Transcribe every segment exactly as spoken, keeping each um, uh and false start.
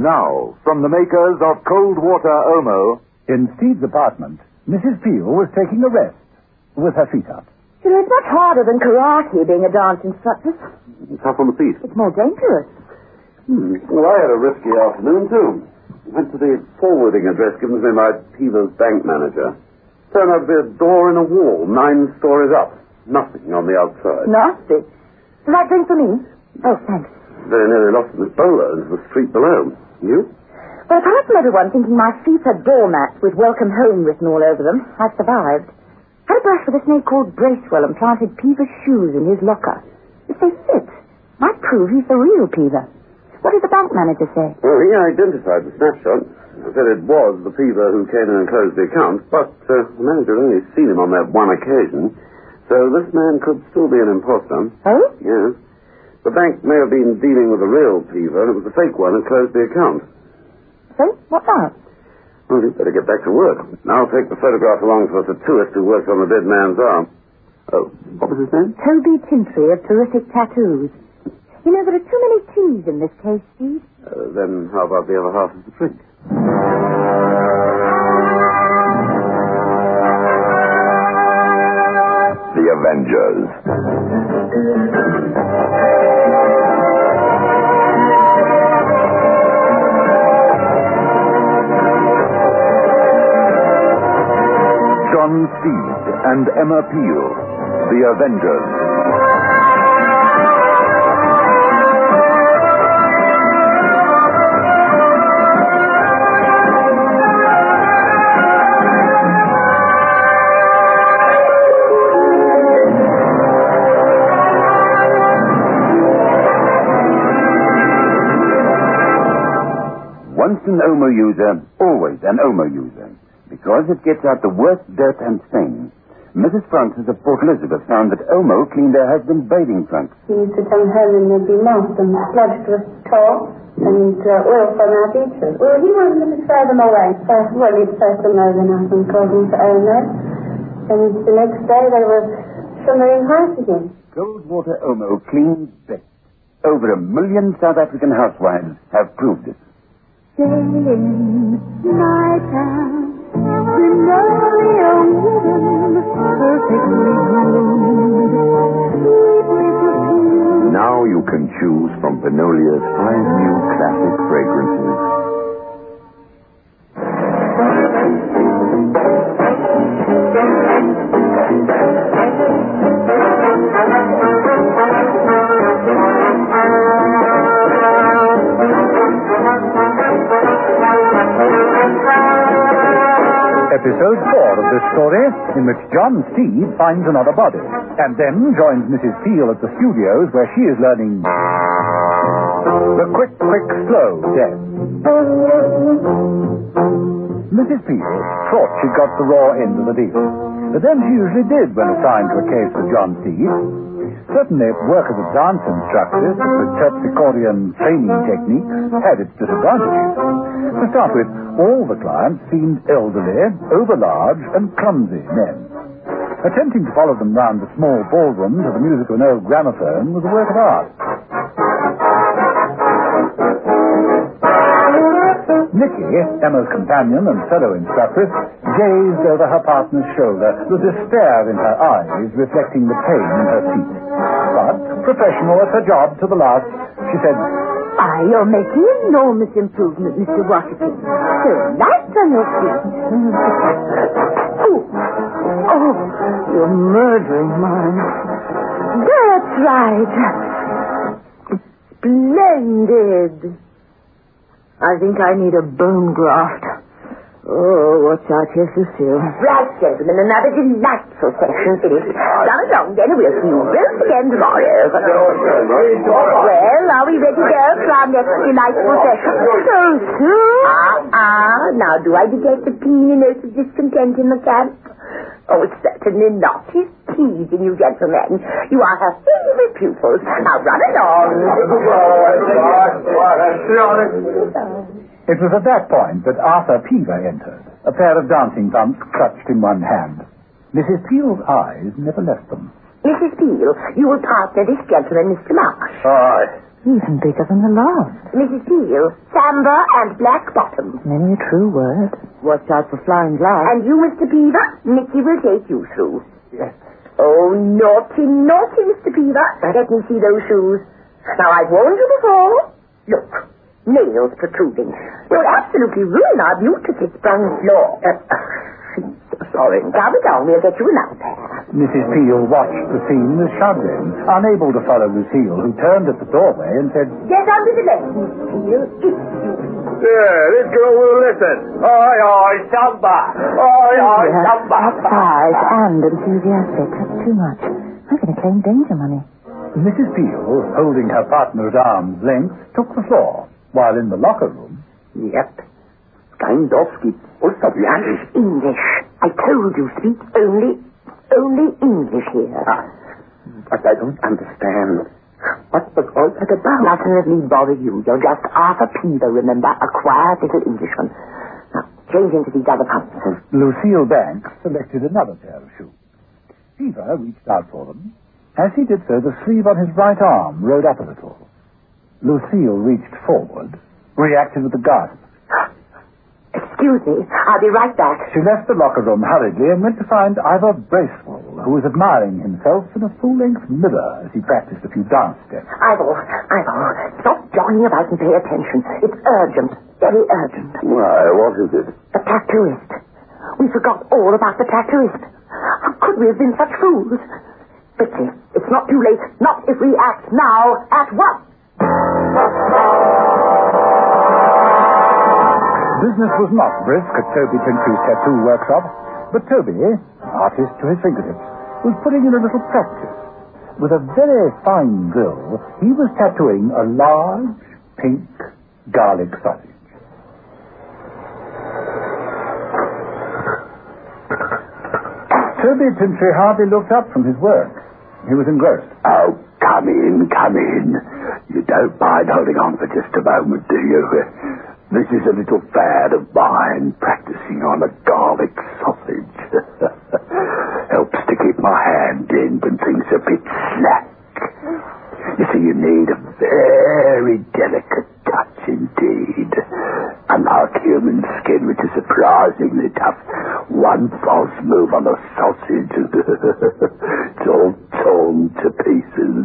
Now, from the makers of Cold Water Omo... In Steve's apartment, Missus Peel was taking a rest with her feet up. You know, it's much harder than karate being a dance instructor. Tough on the feet. It's more dangerous. Hmm. Well, I had a risky afternoon, too. Went to the forwarding address given to me by Peever's bank manager. Turned out to be a door in a wall, nine stories up. Nothing on the outside. Nasty. The right drink for me? Oh, thanks. Very nearly lost Miss Bowler into the street below. You? Well, apart from everyone thinking my feet are doormats with welcome home written all over them, I've survived. Had a brush with a snake called Bracewell and planted Peever's shoes in his locker. If they fit, might prove he's the real Peever. What did the bank manager say? Well, he identified the snapshot. He said it was the Peever who came in and closed the account, but uh, the manager had only seen him on that one occasion, so this man could still be an imposter. Oh? Yes. The bank may have been dealing with a real Peever, and it was the fake one who closed the account. So, what now? Well, you'd better get back to work. I'll take the photograph along for the tourist who works on the dead man's arm. Oh, what was his name? Toby Tintry of Terrific Tattoos. You know, there are too many T's in this case, Steve. Uh, then how about the other half of the drink? The Avengers. John Steed and Emma Peel, The Avengers. Once an Omo user, always an Omo user, because it gets out the worst dirt and stains. Missus Francis of Port Elizabeth found that Omo cleaned her husband's bathing trunks. He used to come home and there'd be moss and sludge to a top and uh, oil from our beaches. Well, he wanted to throw them away. So, well, he'd throw them overnight and called them to Omo. And the next day they were shimmering white again. Cold Water Omo cleans best. Over a million South African housewives have proved it. Stay in my town. Magnolia woman, perfectly groomed. Now you can choose from Vinolia's five new classic fragrances. Episode four of this story, in which John Steed finds another body, and then joins Missus Peel at the studios where she is learning the quick, quick, slow death. Missus Peel thought she'd got the raw end of the deal, but then she usually did when assigned to a case with John Steed. Certainly, work as a dance instructress with terpsichorean training techniques had its disadvantages. To start with, all the clients seemed elderly, overlarge, and clumsy men. Attempting to follow them round the small ballroom to the music of an old gramophone was a work of art. Nicky, Emma's companion and fellow instructress, gazed over her partner's shoulder, the despair in her eyes reflecting the pain in her feet. But, professional at her job to the last, she said, Ah, you're making enormous improvement, Mister Washington. So light on your feet. Oh, oh, you're murdering mine. That's right. Splendid. I think I need a bone graft. Oh, watch out here, Lucille. Right, gentlemen, another delightful session finished. Run along, then, we'll see you both again tomorrow. Well, are we ready to go for our next delightful session? So soon? Ah, ah, now do I detect a teeny note of discontent in the camp? Oh, it's certainly not. She's teasing you, gentlemen. You are her favorite pupils. Now run along. It was at that point that Arthur Peever entered, a pair of dancing pumps clutched in one hand. Missus Peel's eyes never left them. Missus Peel, you will partner this gentleman, Mister Marsh. Aye. Even bigger than the last. Missus Peel, Samba and Black Bottom. Many a true word. Watch out for flying glass. And you, Mister Peaver, Nicky will take you through. Yes. Oh, naughty, naughty, Mister Peaver. Let me see those shoes. Now, I've warned you before. Look, nails protruding. You'll absolutely ruin our beautifully sprung floor. Uh, sorry. Calm it down. We'll get you another pair. Missus Peel watched the scene with chagrin, unable to follow Lucille, who turned at the doorway and said, Get under the leg, Missus Peel, if you Yeah, this girl will listen. Oi, oi, Samba. Oi, oi, Samba. Outside and enthusiastic. That's too much. I'm going to claim danger money. Missus Peel, holding her partner at arm's length, took the floor, while in the locker room... Yep. Skandowski. English. English. I told you, speak only, only English here. Ah, but I don't understand. What was all that about? Nothing that need bother you. You're just Arthur Peaver, remember? A quiet little Englishman. Now, change into these other pumps. Lucille Banks selected another pair of shoes. Peaver reached out for them. As he did so, the sleeve on his right arm rode up a little. Lucille reached forward, reacted with a gasp. Excuse me, I'll be right back. She left the locker room hurriedly and went to find Ivor Bracewell, who was admiring himself in a full-length mirror as he practiced a few dance steps. Ivor, Ivor, stop jogging about and pay attention. It's urgent, very urgent. Why, what is it? The tattooist. We forgot all about the tattooist. How could we have been such fools? Quickly, it's not too late. Not if we act now. At once. Business was not brisk at Toby Tintry's tattoo workshop, but Toby, artist to his fingertips, was putting in a little practice. With a very fine drill, he was tattooing a large, pink, garlic sausage. Toby Tintry hardly looked up from his work. He was engrossed. Oh, come in, come in. You don't mind holding on for just a moment, do you? This is a little fad of mine, practicing on a garlic sausage. Helps to keep my hand in when things are a bit slack. You see, you need a very delicate touch indeed. Unlike human skin, which is surprisingly tough, one false move on a sausage and it's all torn to pieces.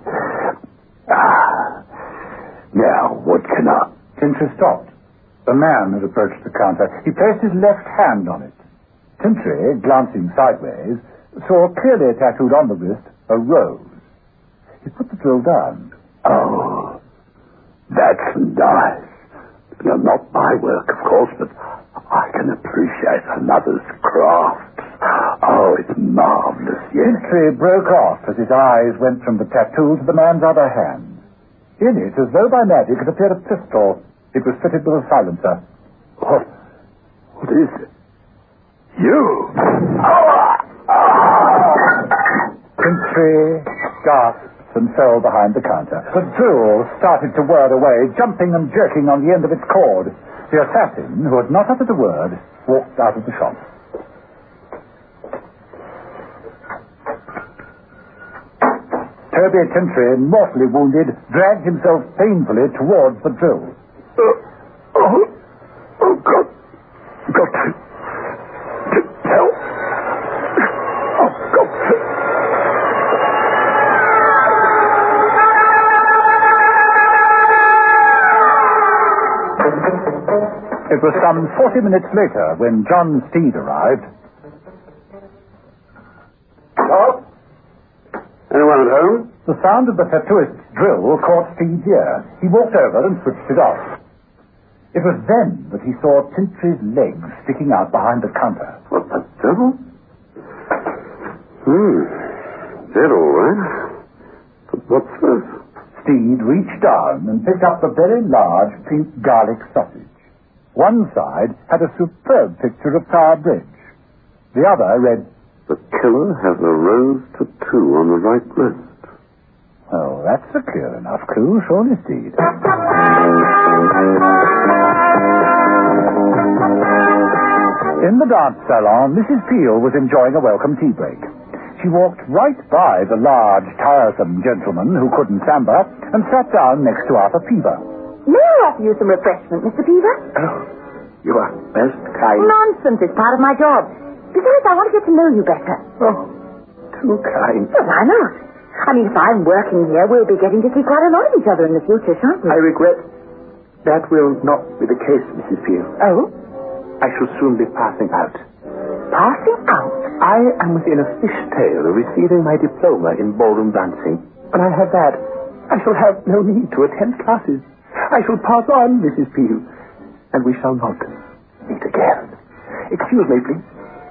Ah, now, what can I... Tintry stopped. A man had approached the counter. He placed his left hand on it. Tintry, glancing sideways, saw clearly tattooed on the wrist a rose. He put the drill down. Oh, that's nice. Now, not my work, of course, but I can appreciate another's craft. Oh, it's marvelous, yes. Tintry broke off as his eyes went from the tattoo to the man's other hand. In it, as though by magic, it appeared a pistol. It was fitted with a silencer. What? What is it? You! Oh! Tintry gasped and fell behind the counter. The drill started to whir away, jumping and jerking on the end of its cord. The assassin, who had not uttered a word, walked out of the shop. Toby Tintry, mortally wounded, dragged himself painfully towards the drill. Uh, oh, oh, God. Got to, to help. Oh, God. It was some forty minutes later when John Steed arrived. Hello? Anyone at home? The sound of the tattooist's drill caught Steed's ear. He walked over and switched it off. It was then that he saw Tintry's legs sticking out behind the counter. What the devil? Hmm. Dead all right. But what's this? Steed reached down and picked up the very large pink garlic sausage. One side had a superb picture of Tower Bridge. The other read, The killer has a rose tattoo on the right wrist. Oh, that's a clear enough clue, surely, Steed. In the dance salon, Missus Peel was enjoying a welcome tea break. she walked right by the large, tiresome gentleman who couldn't samber and sat down next to Arthur Peaver. May I offer you some refreshment, Mister Peaver? Oh, you are most kind. Nonsense. It's part of my job. Besides, I want to get to know you better. Oh, too kind. Well, why not? I mean, if I'm working here, we'll be getting to see quite a lot of each other in the future, shan't we? I regret that will not be the case, Missus Peel. Oh? I shall soon be passing out. Passing out? I am within a fishtail of receiving my diploma in ballroom dancing. When I have that, I shall have no need to attend classes. I shall pass on, Missus Peel, and we shall not meet again. Excuse me, please.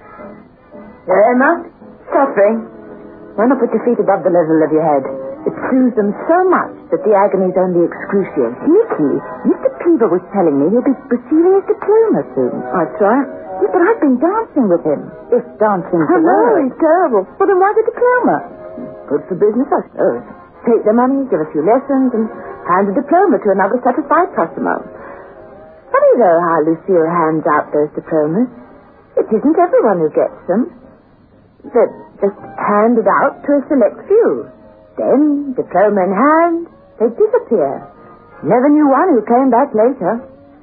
Emma, suffering. Why not put your feet above the level of your head? It soothes them so much that the agony is only excruciating. Nicky, Mister Peaver was telling me he'll be receiving his diploma soon. That's right. Yeah, but I've been dancing with him. If dancing's the word. It's terrible. Well, then why the diploma? Good for business, I suppose. Take the money, give a few lessons, and hand the diploma to another satisfied customer. Funny, though, how Lucille hands out those diplomas. It isn't everyone who gets them. They're just handed out to a select few. Then, diploma in hand, they disappear. Never knew one who came back later.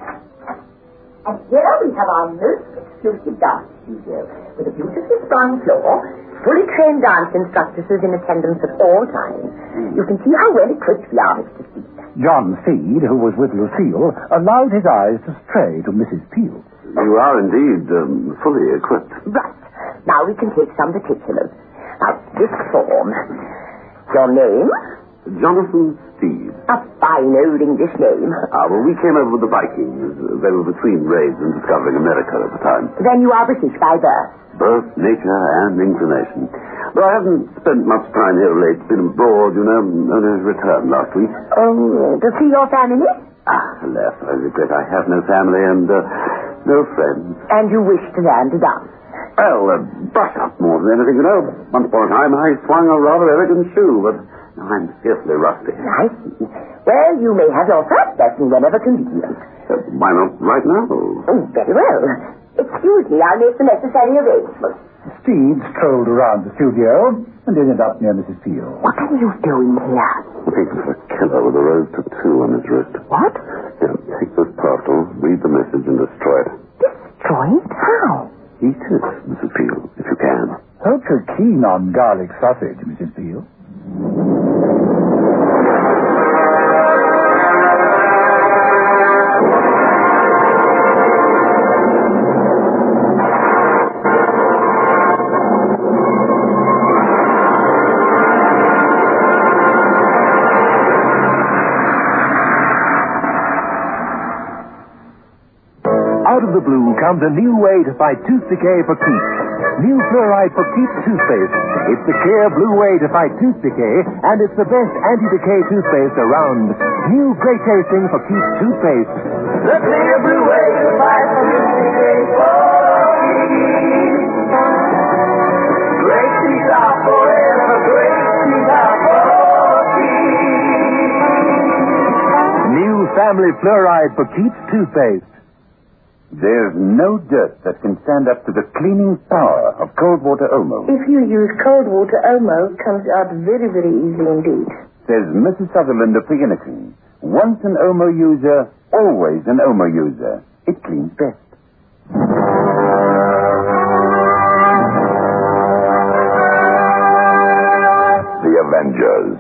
And here we have our most exclusive dance studio, with a beautifully sprung floor, fully trained dance instructors in attendance at all times. You can see how well equipped we are, Mister Speed. John Seed, who was with Lucille, allowed his eyes to stray to Missus Peel. You are indeed um, fully equipped. Right. Now we can take some particulars. Now, this form. Your name? Jonathan Steed. A fine old English name. Ah, well, we came over with the Vikings. They were between raids and discovering America at the time. Then you are British by birth. Birth, nature, and inclination. But I haven't spent much time here of late. Been abroad, you know, only returned last week. Oh, to see your family? Ah, alas, I regret I have no family and uh, no friends. And you wish to learn to dance? Well, uh, brush up more than anything, you know. Once upon a time I swung a rather elegant shoe, but I'm fearfully rusty. I see. Well, you may have your first lesson whenever convenient. Uh, why not right now? Oh, very well. Excuse me, I'll make the necessary arrangements. Steed strolled around the studio and ended up near Missus Peel. What are you doing here? Looking for a killer with a rose tattoo on his wrist. What? Here, take this parcel, read the message, and destroy it. Destroy it? How? Eat it, Missus Peel, if you can. Hope you're keen on garlic sausage, Missus Peel. Out of the blue comes a new way to fight tooth decay for keeps. New fluoride for keeps toothpaste. It's the clear blue way to fight tooth decay, and it's the best anti-decay toothpaste around. New great tasting for keeps toothpaste. The clear blue way to fight tooth decay for keeps. Great teeth are forever. Great teeth are for keeps. New family fluoride for keeps toothpaste. There's no dirt that can stand up to the cleaning power of cold water Omo. If you use cold water Omo, it comes out very, very easily indeed. Says Missus Sutherland of Figinnicking. Once an Omo user, always an Omo user. It cleans best. The Avengers.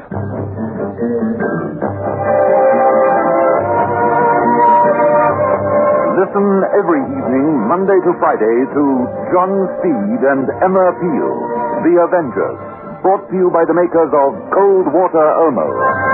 Listen every evening, Monday to Friday, to John Speed and Emma Peel, The Avengers, brought to you by the makers of Cold Water Omo.